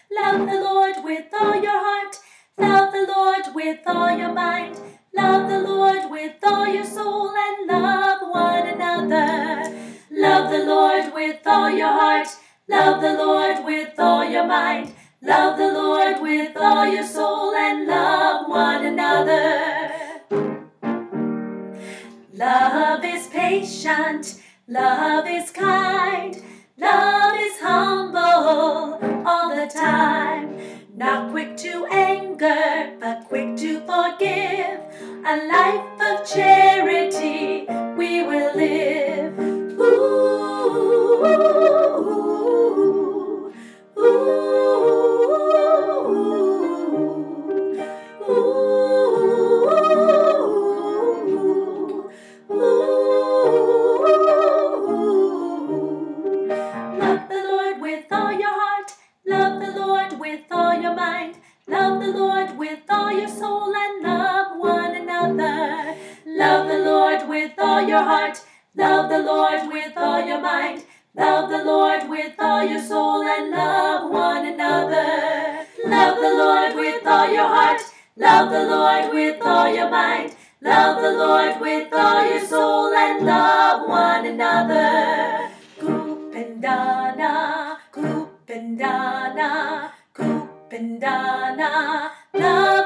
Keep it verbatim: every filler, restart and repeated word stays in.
Love the Lord with all your heart. Love the Lord with all your mind. Love the Lord with all your soul and love one another. Love the Lord with all your heart. Love the Lord with all your mind. Love the Lord with all your soul and love one another. Love is patient, love is kind, love is humble all the time. Not quick to anger, but quick to forgive. A life of charity we will live. Ooh, ooh, ooh, ooh, ooh, ooh. Love the Lord with all your heart. Love the Lord with all your mind. Love the Lord with all your soul and love one another. Love the Lord with all your heart. Love the Lord with all your mind. Love the Lord with all your soul and love one another. Love the Lord with all your heart. Love the Lord with all your mind. Love the Lord with all your soul and love one another. Kupendana, Kupendana, Kupendana, love.